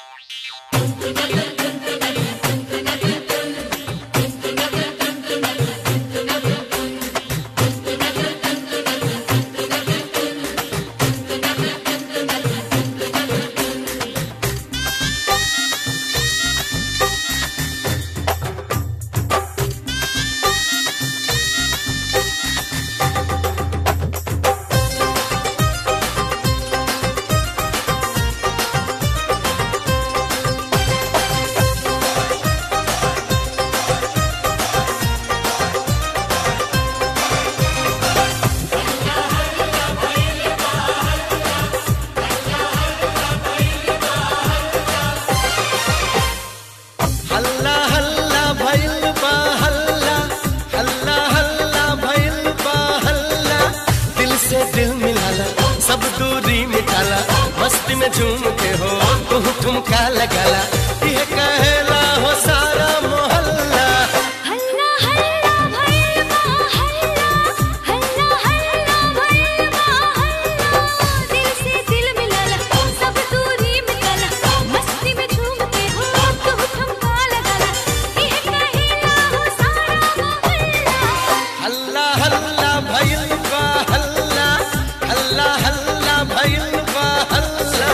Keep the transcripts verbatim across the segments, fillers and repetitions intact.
मस्ती में झूम के हो तुम ठुमका लगाला ये कहला हो सारा मोहल्ला हल्ला हल्ला भइल बा हल्ला हल्ला हल्ला भइल बा हल्ला दिल से दिल मिलाला सब दूरी मिटाला मस्ती में झूम के हो तुम ठुमका लगाला ये कहला हो सारा मोहल्ला हल्ला हल्ला भइल बा हल्ला हल्ला हल्ला भइल बा हल्ला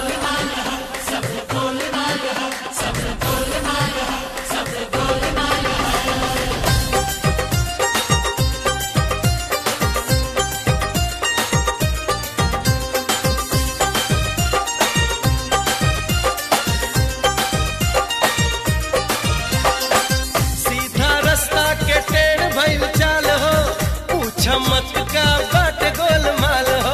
सीधा रास्ता के टेढ़ भइल चाल हो पूछ मत का बाट गोलमाल हो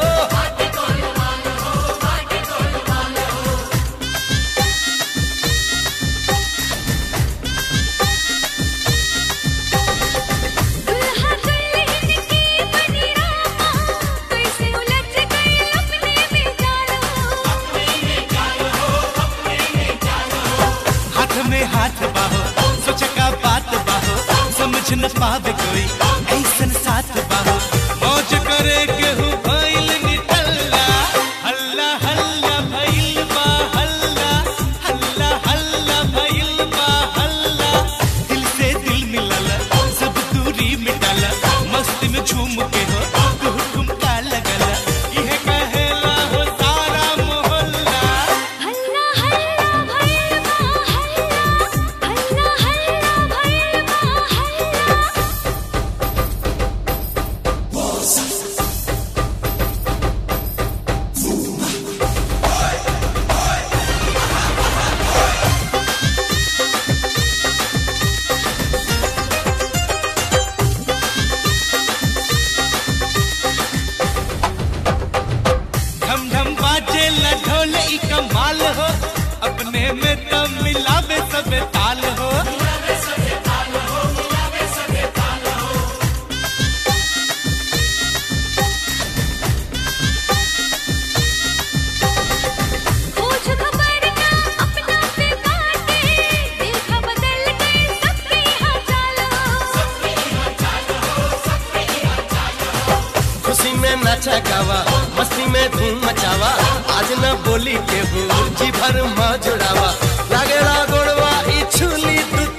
दुल्हा दुल्हन की बनी रामा कैसे उलझ गई अपने में जानो हाथ में हाथ बाहो सोच का बात बाहो समझ न पावे कोई ऐसन साथ बाहो मौज करे केहू भइल निठल्ला हल्ला हल्ला भइल बा हल्ला हल्ला हल्ला भइल बा हल्ला दिल से दिल मिलाला सब दूरी मिटाला मस्ती में झूम के हो तू ठुमका लगाला ये कहला हो सारा मोहल्ला हल्ला हल्ला भइल बा हल्ला हल्ला हल्ला भइल बा हल्ला धम धम बाजे ढोल ई कमाल हो अपने में तो मिलावे सब ताल हो खोज खबर ना अपना से बाटे दिल का बदल गई सबके यहाँ चालो खुशी में नाचा गावा मस्ती में धूम मचावा आज न बोली के जी भर माँ जुड़ावा लागेला गोड़वा ई छुली तू